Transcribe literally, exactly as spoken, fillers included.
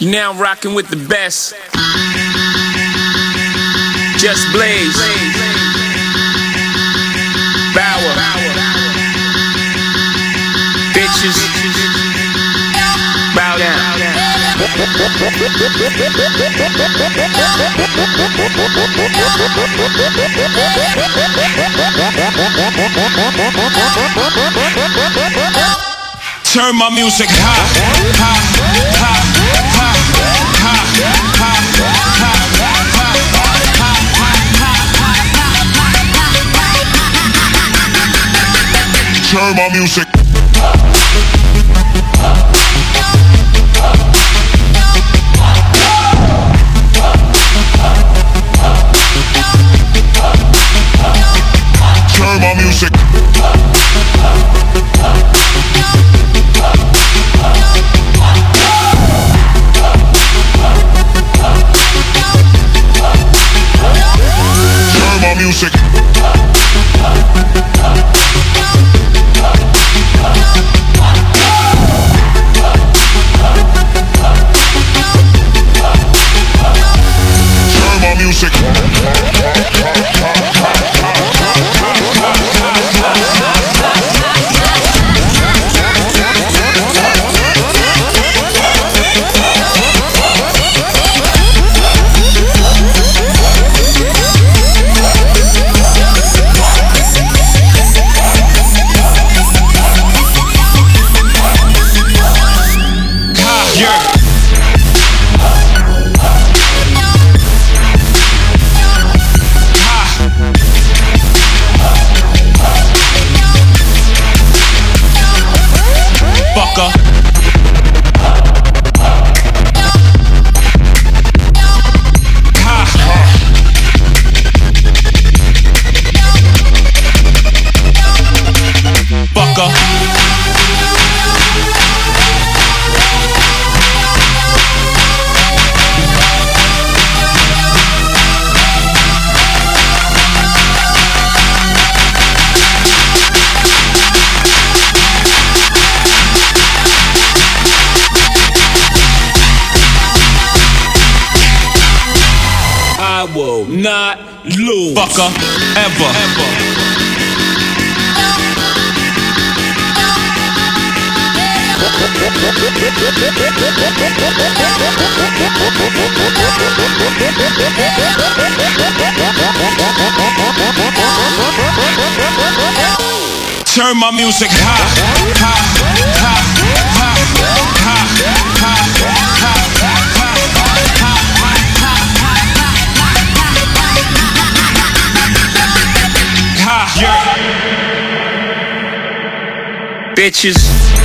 You're now rocking with the best. Just Blaze. Bauer. Bitches. Bow down. Turn my music high, high, high, high, high, high, high. Turn my music. Turn my music. Music. Turn my music. I will not lose, fucker, ever, ever. Turn my music high, high, high, high, high, high, high, bitches.